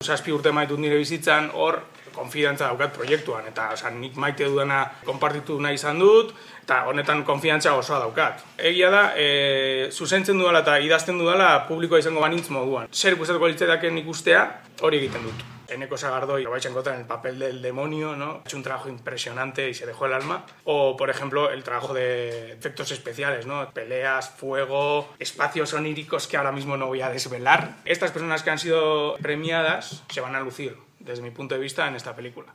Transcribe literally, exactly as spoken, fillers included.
Zazpi urte maitut nire bizitzan, hor, konfidantza daukat proiektuan, eta oza, nik maite dudana konpartitu nahi izan dut, eta honetan konfidantza osoa daukat. Egia da, e, zuzentzen dudala eta idazten dudala publikoa izango banintz moduan. Zer gustatuko litzaidaken ikustea, hori egiten dut. Eneko Sagardoi lo vais a encontrar en el papel del demonio, ¿no? Es un trabajo impresionante y se dejó el alma. O, por ejemplo, el trabajo de efectos especiales, ¿no? Peleas, fuego, espacios oníricos que ahora mismo no voy a desvelar. Estas personas que han sido premiadas se van a lucir, desde mi punto de vista, en esta película.